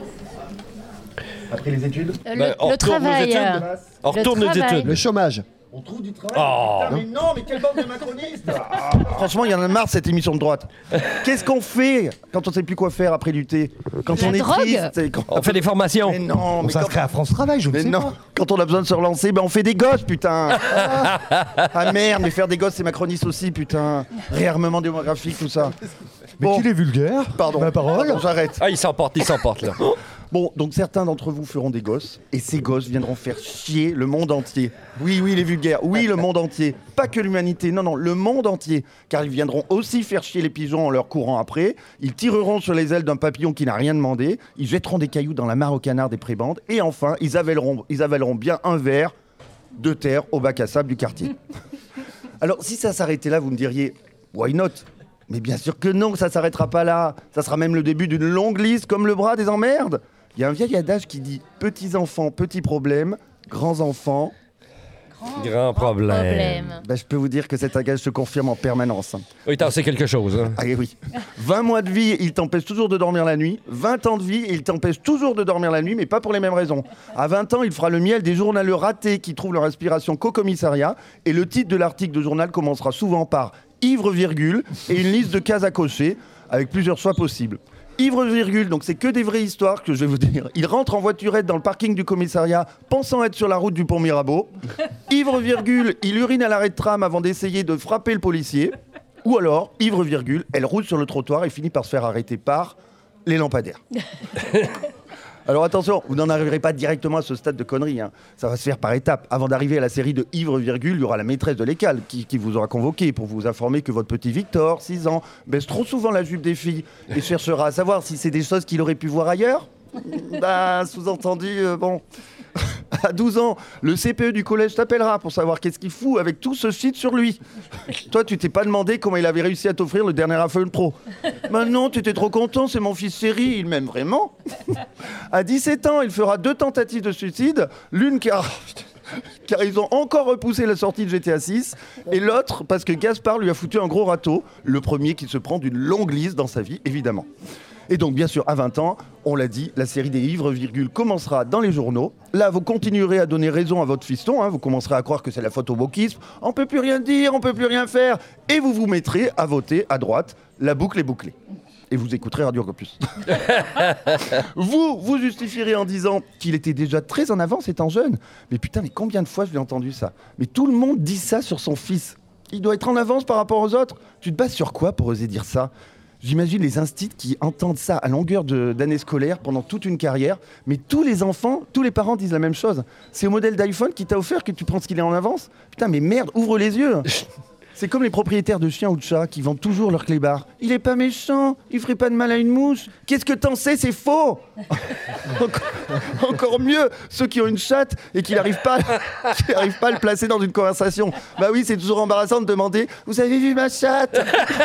Après les études? Euh, Ben, on le, le retourne aux travail. études. euh, On Le retourne aux travail. études. Le chômage. On trouve du travail. Oh. Putain, mais non, mais quelle bande de macronistes. Ah, franchement, il y en a marre cette émission de droite. Qu'est-ce qu'on fait quand on sait plus quoi faire après l'U T? Quand La on est drogue. triste et quand- On fait des formations. Mais non, On mais, quand... s'inscrit à France Travail, je ne mais sais non, pas. quand on a besoin de se relancer, ben on fait des gosses, putain. Ah merde, mais faire des gosses, c'est macroniste aussi, putain. Réarmement démographique, tout ça. Mais Bon. qu'il est vulgaire. Pardon. Ma parole. Pardon, j'arrête. Ah, il s'emporte, il s'emporte, là. Bon, donc certains d'entre vous feront des gosses, et ces gosses viendront faire chier le monde entier. Oui, oui, les vulgaires, oui, le monde entier. Pas que l'humanité, non, non, le monde entier. Car ils viendront aussi faire chier les pigeons en leur courant après, ils tireront sur les ailes d'un papillon qui n'a rien demandé, ils jetteront des cailloux dans la mare au canard des prébendes, et enfin, ils avaleront, ils avaleront bien un verre de terre au bac à sable du quartier. Alors, si ça s'arrêtait là, vous me diriez, why not? Mais bien sûr que non, ça s'arrêtera pas là. Ça sera même le début d'une longue liste comme le bras des emmerdes. Il y a un vieil adage qui dit petits enfants, petits problèmes, grands enfants. Grand problème. Problème. Ben, je peux vous dire que cet adage se confirme en permanence. Oui, t'en sais quelque chose, hein. Ah oui. vingt mois de vie, il t'empêche toujours de dormir la nuit. vingt ans de vie, il t'empêche toujours de dormir la nuit, mais pas pour les mêmes raisons. À vingt ans, il fera le miel des journaleux ratés qui trouvent leur inspiration qu'au commissariat. Et le titre de l'article de journal commencera souvent par ivre virgule et une liste de cases à cocher avec plusieurs choix possibles. Ivre virgule, donc c'est que des vraies histoires que je vais vous dire. Il rentre en voiturette dans le parking du commissariat pensant être sur la route du pont Mirabeau. Ivre virgule, il urine à l'arrêt de tram avant d'essayer de frapper le policier. Ou alors, ivre virgule, elle roule sur le trottoir et finit par se faire arrêter par les lampadaires. Alors attention, vous n'en arriverez pas directement à ce stade de conneries, hein. Ça va se faire par étapes. Avant d'arriver à la série de ivre virgule, il y aura la maîtresse de l'école qui, qui vous aura convoqué pour vous informer que votre petit Victor, six ans, baisse trop souvent la jupe des filles et cherchera à savoir si c'est des choses qu'il aurait pu voir ailleurs. Bah, sous-entendu, euh, bon... À douze ans, le C P E du collège t'appellera pour savoir qu'est-ce qu'il fout avec tout ce shit sur lui. Toi, tu t'es pas demandé comment il avait réussi à t'offrir le dernier iPhone Pro. Maintenant, tu étais trop content, c'est mon fils chéri, il m'aime vraiment. À dix-sept ans, il fera deux tentatives de suicide, l'une car... car ils ont encore repoussé la sortie de G T A six, et l'autre parce que Gaspard lui a foutu un gros râteau, le premier qui se prend d'une longue liste dans sa vie, évidemment. Et donc, bien sûr, à vingt ans, on l'a dit, la série des ivres virgule commencera dans les journaux. Là, vous continuerez à donner raison à votre fiston, hein, vous commencerez à croire que c'est la faute au wokisme. On peut plus rien dire, on peut plus rien faire. Et vous vous mettrez à voter à droite. La boucle est bouclée. Et vous écouterez Radio Campus. vous, vous justifierez en disant qu'il était déjà très en avance étant jeune. Mais putain, mais combien de fois je l'ai entendu ça? Mais tout le monde dit ça sur son fils. Il doit être en avance par rapport aux autres. Tu te bases sur quoi pour oser dire ça? J'imagine les instits qui entendent ça à longueur de- d'année scolaire pendant toute une carrière, mais tous les enfants, tous les parents disent la même chose. C'est au modèle d'iPhone qui t'a offert que tu penses qu'il est en avance? Putain, mais merde, ouvre les yeux. C'est comme les propriétaires de chiens ou de chats qui vendent toujours leur clébard. Il est pas méchant, il ferait pas de mal à une mouche. Qu'est-ce que t'en sais, c'est faux. encore, encore mieux, ceux qui ont une chatte et qui n'arrivent pas, qui n'arrivent pas à le placer dans une conversation. Bah oui, c'est toujours embarrassant de demander « Vous avez vu ma chatte ?»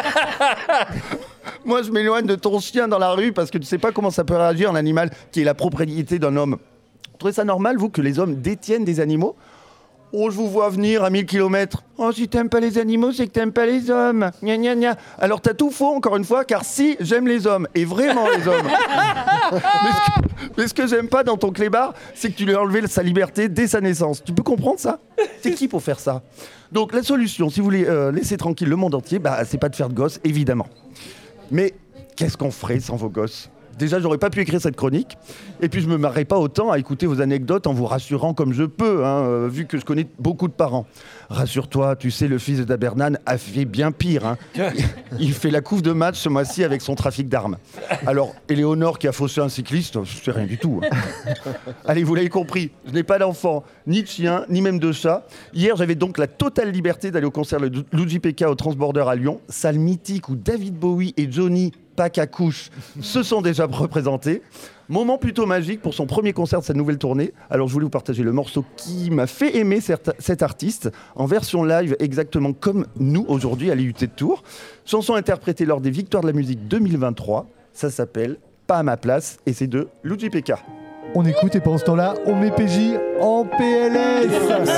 Moi, je m'éloigne de ton chien dans la rue parce que tu sais pas comment ça peut réagir un animal qui est la propriété d'un homme. Vous trouvez ça normal, vous, que les hommes détiennent des animaux? Oh, je vous vois venir à mille kilomètres. Oh, si t'aimes pas les animaux, c'est que t'aimes pas les hommes. Gna gna gna. Alors t'as tout faux, encore une fois, car si, j'aime les hommes. Et vraiment les hommes. mais, ce que, mais ce que j'aime pas dans ton clébard, c'est que tu lui as enlevé sa liberté dès sa naissance. Tu peux comprendre ça? C'est qui pour faire ça? Donc la solution, si vous voulez euh, laisser tranquille le monde entier, bah, c'est pas de faire de gosses, évidemment. Mais qu'est-ce qu'on ferait sans vos gosses? Déjà, j'aurais pas pu écrire cette chronique. Et puis, je me marrais pas autant à écouter vos anecdotes en vous rassurant comme je peux, hein, euh, vu que je connais beaucoup de parents. Rassure-toi, tu sais, le fils de Tabernan a fait bien pire. Hein. Il fait la couve de match ce mois-ci avec son trafic d'armes. Alors, Éléonore qui a faussé un cycliste, c'est rien du tout. Hein. Allez, vous l'avez compris, je n'ai pas d'enfant, ni de chien, ni même de chat. Hier, j'avais donc la totale liberté d'aller au concert de Luigi Pekka au Transborder à Lyon, salle mythique où David Bowie et Johnny Pack à couche se sont déjà représentés. Moment plutôt magique pour son premier concert de sa nouvelle tournée. Alors je voulais vous partager le morceau qui m'a fait aimer cet, cet artiste en version live exactement comme nous aujourd'hui à l'I U T de Tours. Chanson interprétée lors des Victoires de la musique deux mille vingt-trois. Ça s'appelle Pas à ma place et c'est de Luigi Pekka. On écoute et pendant ce temps-là, on met P J en P L S.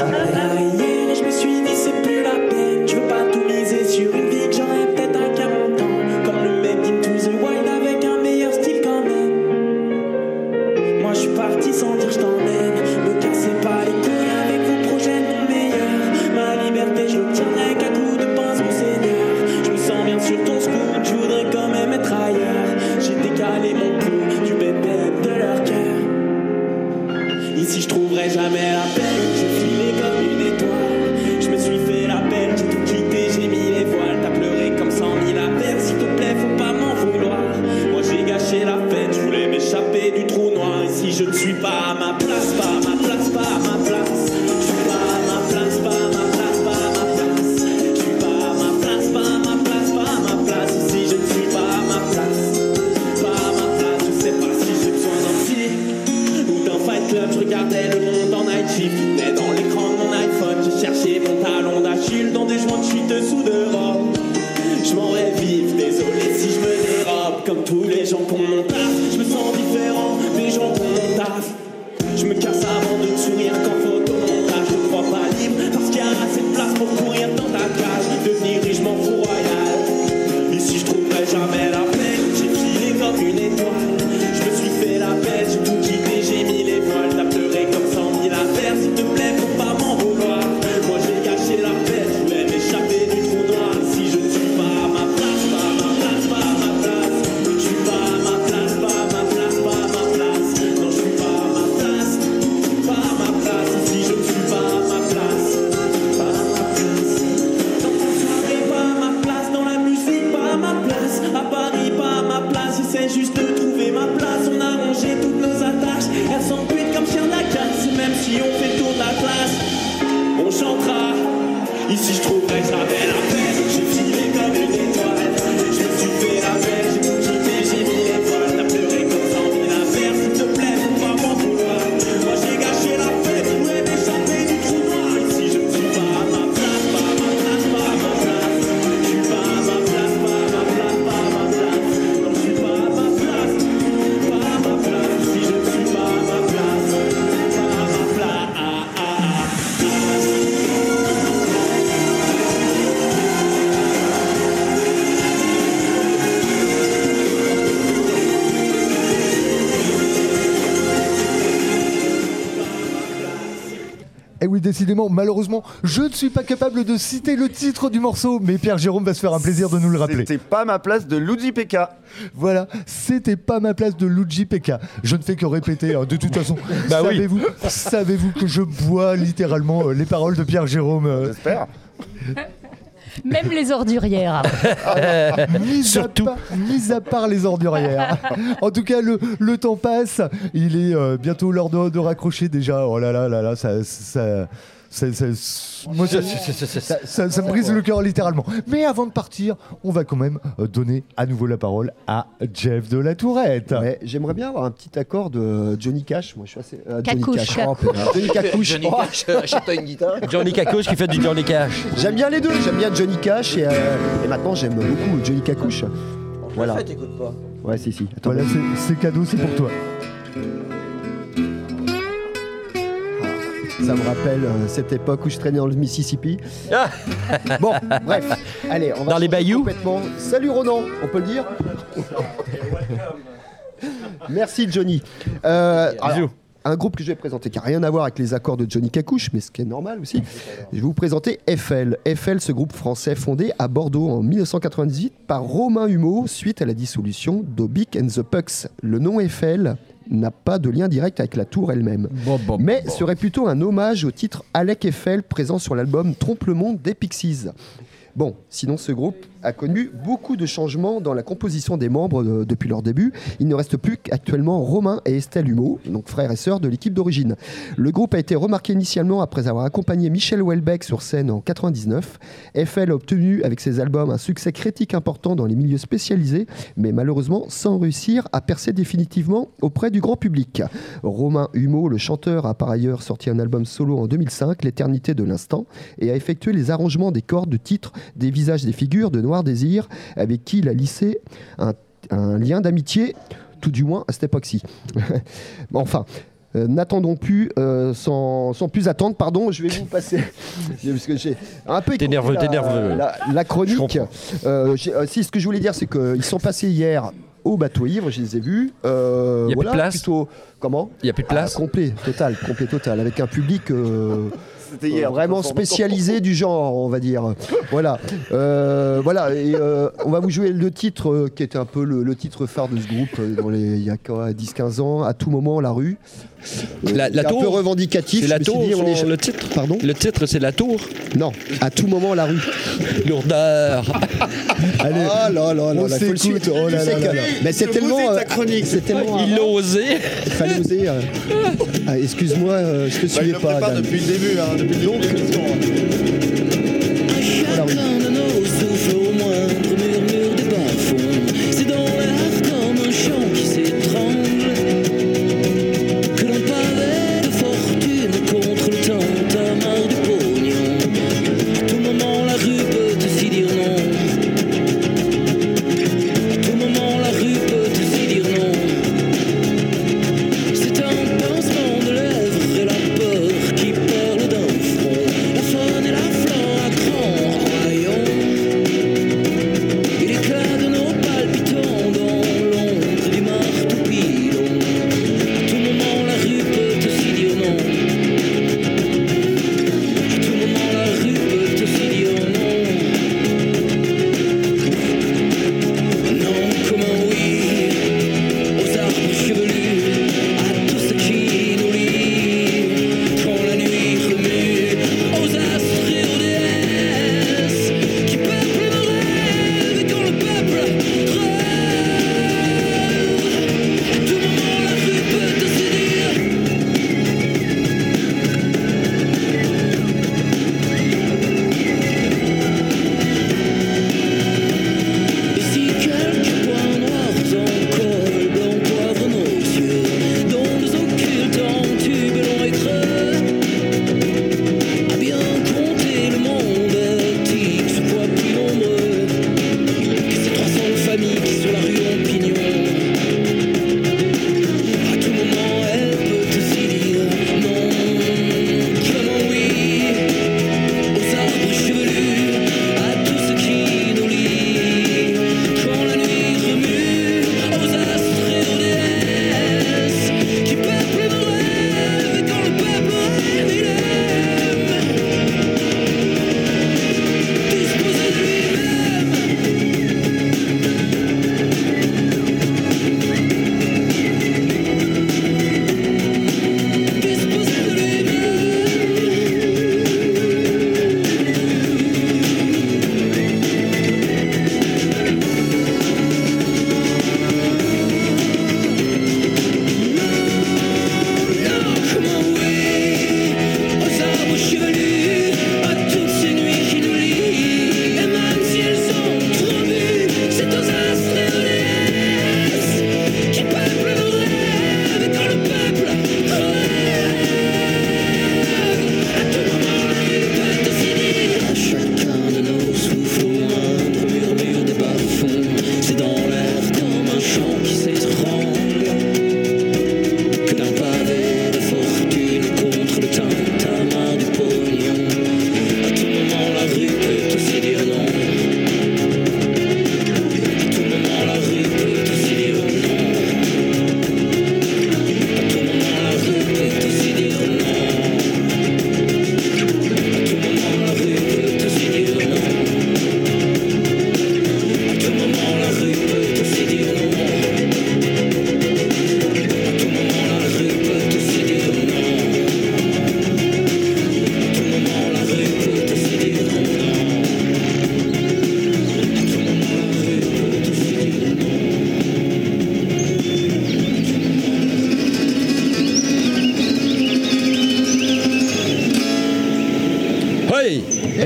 Je me suis dit c'est plus la peine. Je veux pas tout miser sur une vie que j'aurais peut-être à quarante ans. Comme le mec d'Into the Wild avec un meilleur style quand même. Moi je suis parti sans dire je t'emmène. Me cassez pas les couilles avec vos projets non meilleurs. Ma liberté je l'obtiendrai qu'à coups de pince mon seigneur. Je me sens bien sur ton scoop, je voudrais quand même être ailleurs. J'ai décalé mon pouls du B P M de leur cœur. Ici je trouverai jamais la peine. J'ai filé comme une étoile. Je me suis fait la peine, j'ai tout quitté, j'ai mis les voiles. T'as pleuré comme cent mille affaires. S'il te plaît, faut pas m'en vouloir. Moi j'ai gâché la fête, je voulais m'échapper du trou noir. Ici je ne suis pas à ma place, pas à ma place, pas à ma place. Je suis pas à ma place, pas à ma place, pas à ma place. Je suis pas à ma place, pas à ma place, pas à ma place. Ici je ne suis pas à ma place, pas à ma place. Je sais pas si j'ai besoin d'un psy ou d'un fight club. Je regardais le monde en night shift, mais dans l'écran de mon iPhone, j'ai cherché mon talon d'Achille dans des joints de chute dessous de robe. Je m'en rêve vif, désolé si je me dérobe. Comme tous les gens pour mon taf, je me sens différent des gens pour mon taf. Je me casse avant de te sourire qu'en photomontage. Je ne crois pas libre parce qu'il y a assez de place pour courir dans ta cage. Devenir riche, m'en fous royal. Ici je trouverai jamais la peine. J'ai filé comme une étoile. Je me suis fait la belle, j'ai tout quitté, j'ai mis les voiles. T'as pleuré comme cent mille affaires. S'il te plaît, faut pas m'en vouloir. Moi j'ai gâché la fête, je voulais m'échapper du trou noir. Si je ne suis pas à ma place, pas à ma place, pas à ma place. Je suis pas à ma place, pas à ma place, pas à ma place. Non, je suis pas à ma place, pas à ma place. Si je ne suis pas à ma place, pas à ma place. Dans ta soirée, pas à ma place. Dans la musique, pas à ma place. À Paris, pas à ma place. J'essaie juste de trouver ma place. On a rangé toutes nos attaches. Elles sont putes comme chien de la casse. Même si on fait tour de la classe, on chantera. Ici je trouverai jamais la peine. J'ai filé comme une étoile. Je me suis fait la belle, j'ai tout quitté, j'ai mis les voiles. T'as pleuré comme cent mille affaires. S'il te plaît, faut pas m'en vouloir. Moi j'ai gâché la fête, je voulais m'échapper du trou noir. Ici je ne suis pas à ma place, pas à ma place, pas à ma place. Je suis pas à ma place, pas à ma place, pas à ma place. Non, je suis pas à ma place, pas à ma place. Ici je ne suis pas à ma place, pas à ma place. Ah, ah, ah. Et oui, décidément, malheureusement, je ne suis pas capable de citer le titre du morceau, mais Pierre Jérôme va se faire un plaisir de nous le rappeler. C'était pas ma place de Luigi Pekka. Voilà, c'était pas ma place de Luigi Pekka. Je ne fais que répéter, hein, de toute façon. Bah oui. savez-vous, savez-vous que je bois littéralement euh, les paroles de Pierre Jérôme euh, J'espère. Même les ordurières. mis, Surtout. à part, mis à part les ordurières. En tout cas, le, le temps passe. Il est euh, bientôt l'heure de, de raccrocher déjà. Oh là là là là, ça... ça Ça, ça, moi, ça, ça, ça, ça me brise le cœur littéralement. Mais avant de partir, on va quand même donner à nouveau la parole à Jeff de la Tourette. Ouais, j'aimerais bien avoir un petit accord de Johnny Cash. Moi, je suis assez. euh, Johnny Cacouche. Cash. Oh, putain. Johnny Cacouche. Johnny Oh. Cash, achète-toi une guitare. Johnny Cacouche qui fait du Johnny Cash. J'aime bien les deux. J'aime bien Johnny Cash et, euh, et maintenant j'aime beaucoup Johnny Cacouche. Voilà. En fait, écoute pas. Ouais, si, si. Attends. Voilà, c'est, c'est cadeau, c'est pour toi. Ça me rappelle euh, cette époque où je traînais dans le Mississippi. Bon, bref. Allez, on va Dans les changer bayous. complètement. Salut Ronan, on peut le dire. Merci Johnny. Euh, alors, un groupe que je vais présenter qui n'a rien à voir avec les accords de Johnny Cacouche, mais ce qui est normal aussi. Je vais vous présenter F L. F L, ce groupe français fondé à Bordeaux en mille neuf cent quatre-vingt-dix-huit par Romain Humeau suite à la dissolution d'Obic and the Pucks. Le nom F L n'a pas de lien direct avec la tour elle-même, bon, bon, mais bon. serait plutôt un hommage au titre Alec F L présent sur l'album Trompe le Monde des Pixies. Bon, sinon ce groupe a connu beaucoup de changements dans la composition des membres de- depuis leur début. Il ne reste plus qu'actuellement Romain et Estelle Humeau, donc frères et sœurs de l'équipe d'origine. Le groupe a été remarqué initialement après avoir accompagné Michel Houellebecq sur scène en quatre-vingt-dix-neuf. F L a obtenu avec ses albums un succès critique important dans les milieux spécialisés, mais malheureusement sans réussir à percer définitivement auprès du grand public. Romain Humeau, le chanteur, a par ailleurs sorti un album solo en deux mille cinq, L'éternité de l'instant, et a effectué les arrangements des cordes de titres des visages des figures de Noir Désir, avec qui il a lissé un, un lien d'amitié, tout du moins à cette époque-ci. Bon, enfin, euh, n'attendons plus, euh, sans, sans plus attendre, pardon, je vais vous passer. Parce que j'ai un peu T'es écourté nerveux, la, t'es nerveux. la, la Je chronique. comprends. Euh, j'ai- euh, si, ce que je voulais dire, c'est qu'ils sont passés hier au bateau ivre, je les ai vus. Euh, Il y a plus de voilà, place plutôt, comment Il n'y a plus de place. Ah, complet, total, complet, total, avec un public euh, C'était hier, euh, vraiment spécialisé du genre, on va dire. Voilà, Euh, voilà. Et euh, on va vous jouer le titre euh, qui était un peu le, le titre phare de ce groupe euh, dans les, il y a quoi, dix quinze ans, à tout moment la rue. Euh, La- la c'est un tour peu revendicatif. C'est je la me suis tour, dit, on est- son- le titre. Pardon Le titre, c'est la tour. Non, à tout moment la rue. Lourdeur. Allez, oh là là là on là, faut le s'écoute, suivre. oh là Tu sais là que- là là. Mais c'est Je tellement, vous ai ta euh, chronique. c'est tellement. Il l'a osé. Il fallait oser. euh. Ah, excuse-moi, euh, je te Bah, il suivais le pas. prépare Dan. depuis le début, hein, depuis le début de l'émission, hein. Chacun de nos souffles au moindre murmure des bas-fonds. C'est dans l'air comme un chant qui s'étrangle que l'on parlait de fortune contre le temps. T'as marre du pognon. À tout moment la rue peut te s'y dire non. À tout moment la rue peut te s'y dire non. C'est un pincement de lèvres et la peur qui perle d'un front. La faune et la flore à grand rayon.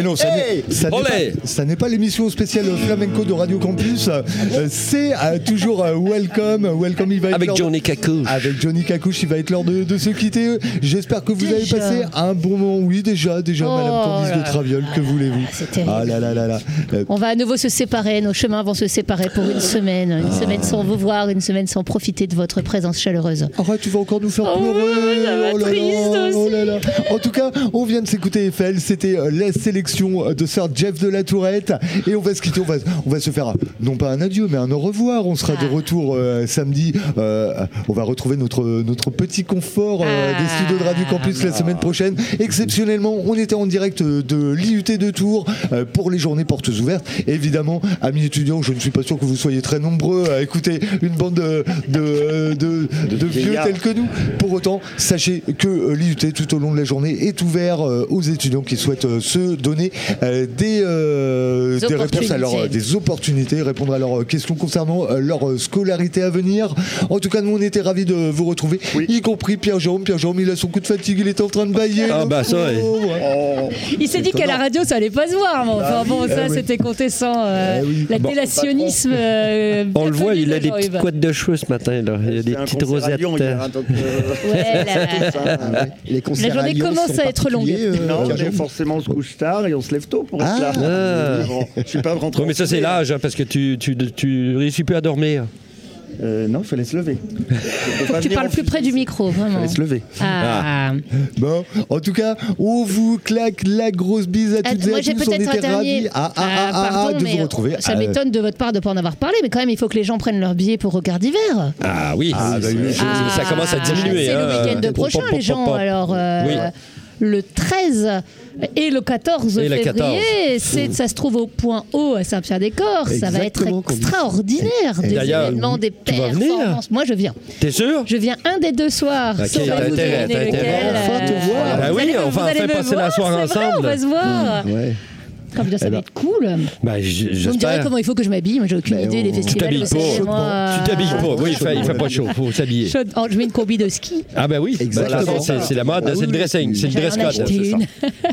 Et non, ça Hey n'est- ça n'est Olé pas, ça n'est pas l'émission spéciale flamenco de Radio Campus. Euh, c'est euh, toujours euh, Welcome. Welcome, il va être Avec l'heure- Johnny Cacouche. Avec Johnny Cacouche, il va être l'heure de, de se quitter. J'espère que vous avez Déjà. passé un bon moment. Oui, déjà, déjà, Oh Madame Candice là de Traviole, que voulez-vous? c'est terrible. Ah là là là là. Euh, On va à nouveau se séparer, nos chemins vont se séparer pour une semaine. Une semaine sans vous voir, une semaine sans profiter de votre présence chaleureuse. Arrête, tu vas encore nous faire Oh, pleurer. ça va Oh là triste là, oh aussi. là là. En tout cas, on vient de s'écouter Eiffel. C'était euh, la sélection euh, de Sir Jeff de la Tourette. Et on va se quitter. On va, on va se faire, euh, non pas un adieu, mais un au revoir. On sera de retour euh, samedi. Euh, on va retrouver notre, notre petit confort euh, des studios de Radio Campus la semaine prochaine. Exceptionnellement, on était en direct de l'I U T de Tours euh, pour les journées portes ouvertes. Et évidemment, amis étudiants, je ne suis pas sûr que vous soyez très nombreux à écouter une bande de, de, de, de vieux vieillards. tels que nous. Pour autant, sachez que euh, l'I U T tout au long de la journée est ouvert euh, aux étudiants qui souhaitent euh, se donner euh, des, euh, Des des réponses à leur, opportunités. des opportunités, répondre à leurs questions concernant euh, leur euh, scolarité à venir. En tout cas, nous on était ravis de vous retrouver, y compris Pierre-Jérôme. Pierre-Jérôme, il a son coup de fatigue, il est en train de bailler. Ah le bah ça, ouais. pauvre. Il s'est dit qu'à la radio ça allait pas se voir, mais enfin bon, ça Eh oui. c'était compté sans euh, Eh oui. la Bon. délationnisme. euh, On le voit, bien il a connu des de petites Jean-Yves. couettes de cheveux ce matin. Là. Il y a des C'est un petites concert à rosettes. Lyon hier, hein, donc, euh, Ouais, là, c'est ça, hein. Les concerts La journée à Lyon commence sont à être longue. particuliers, euh, Non, Pierre-Jean mais forcément, on se couche tard et on se lève tôt pour être là. Ah. Bon, je suis pas rentré. Non, mais ça, c'est l'âge, hein, parce que tu, tu, tu réussis plus à dormir. Euh, non, il fallait se lever. Faut que tu parles plus près du micro, Il vraiment. fallait se lever. Ah. Bon, en tout cas, on vous claque la grosse bise à Ah, toutes et moi à j'ai tous. On peut-être un était dernier. ravis ah, ah, Ah, ah, ah, pardon, de mais vous retrouver. ça Ah, m'étonne de votre part de ne pas en avoir parlé, mais quand même il faut que les gens prennent leur billet pour Regard d'hiver. Ah oui, Ah, bah, oui, ça Ah, commence à diminuer. C'est hein. le week-end Pop, prochain, pop, pop, les gens. pop. Alors, euh, Oui. le treize et le quatorze Et le février, c'est, ça se trouve au Point Haut à Saint-Pierre-des-Corps. Ça va être Exactement, comme- extraordinaire. Des D'ailleurs, événements, des tu vas venir performances. Moi, je viens. T'es sûr? Je viens un des deux soirs. Ok, Saurez-vous t'as intérêt, deviner t'as intérêt. lequel, Enfin te euh, voir. Bah vous oui, allez- on vous va allez enfin me passer la voir, soirée c'est vrai, ensemble. On va se voir. Ouais. Comme bien, ça Eh va ben, être cool. Ben, j- Vous me direz j'espère. comment il faut que je m'habille. Moi, j'ai aucune Ben, idée des on- Tu festivals. t'habilles vous savez, pas. moi, Tu t'habilles pas. Oui, il fait, il fait pas chaud. Faut s'habiller. Chaud. Oh, je mets une combi de ski. Ah ben oui, Exactement. ben, c'est, c'est la mode, Ah c'est oui, le dressing, c'est le J'allais dress en code. acheter une.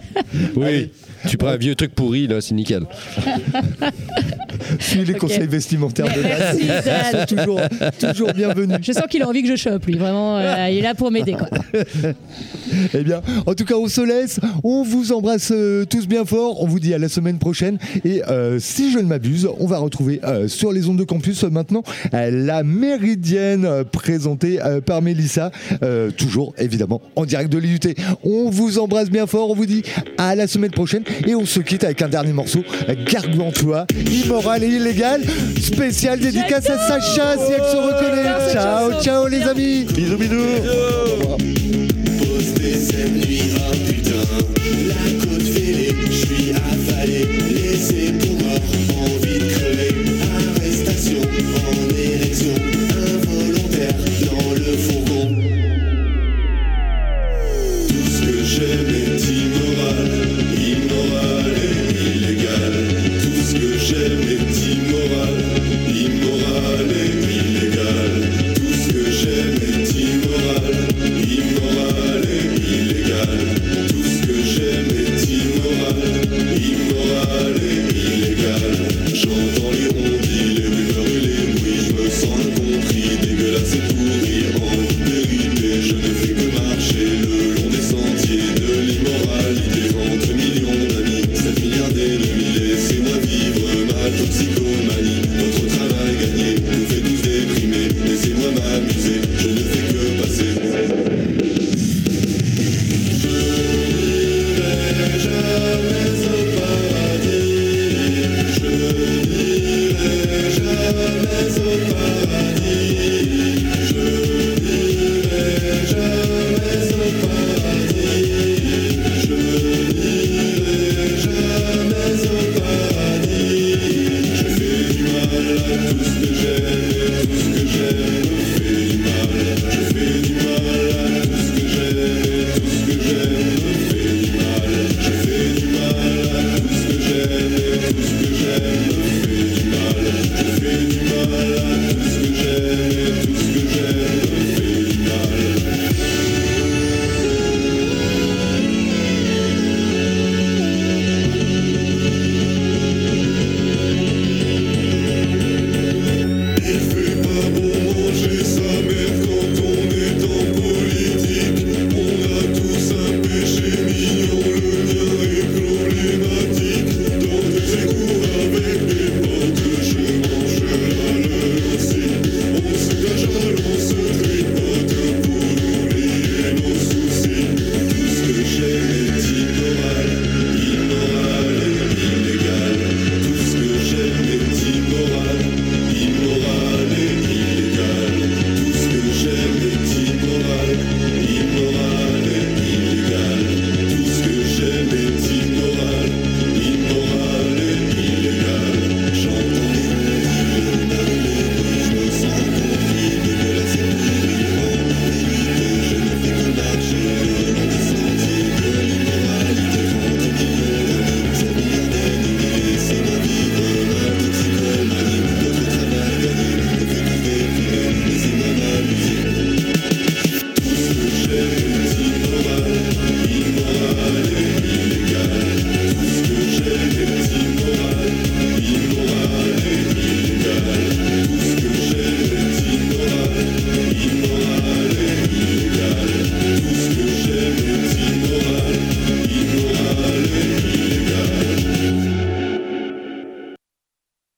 Oui, tu prends un vieux truc pourri, là, c'est nickel. Suis les Ok. conseils vestimentaires de Merci, base. Dan. C'est toujours, toujours bienvenu. Je sens qu'il a envie que je chope, lui. Vraiment, euh, il est là pour m'aider, quoi. Eh bien, en tout cas, on se laisse. On vous embrasse euh, tous bien fort. On vous dit à la semaine prochaine. Et euh, si je ne m'abuse, on va retrouver euh, sur les ondes de campus euh, maintenant euh, la Méridienne euh, présentée euh, par Mélissa. Euh, toujours, évidemment, en direct de l'I U T. On vous embrasse bien fort. On vous dit à la semaine prochaine. Et on se quitte avec un dernier morceau, euh, Gargantua, immoral et illégal. Spécial dédicace à Sacha si elle se reconnaît. Ciao, ciao les amis. Bisous, bisous. Posté cette nuit, oh putain, la côte fêlée, je suis affalé, laissé pour mort, envie de crever, arrestation en érection, involontaire dans le fourgon. Tout ce que j'aime est immoral, immoral et illégal. Tout ce que j'aime est immoral, immoral et illégal. Tout ce que j'aime est immoral, immoral et illégal. Tout ce que j'aime est immoral, immoral et illégal. J'entends les rondis, les rumeurs et les bruits, je me sens incompris, dégueulasse et pourri, en vérité, je ne fais que marcher le long des sentiers de l'immoralité entre millions d'amis, sept milliards d'ennemis, laissez-moi vivre ma toxicomanie. Votre travail gagné nous fait tous déprimer, laissez-moi m'amuser, je ne fais que passer. Je n'irai jamais au paradis, je n'irai jamais au paradis, je n'irai jamais au paradis, je n'irai jamais au paradis. Je fais du mal à tout ce que j'aime et tout ce que j'aime me fait du mal. Je fais du mal à tout ce que j'aime et tout ce que j'aime me fait du mal. Je fais du mal à tout ce que j'aime et tout ce que j'aime me fait du mal. Je fais du mal à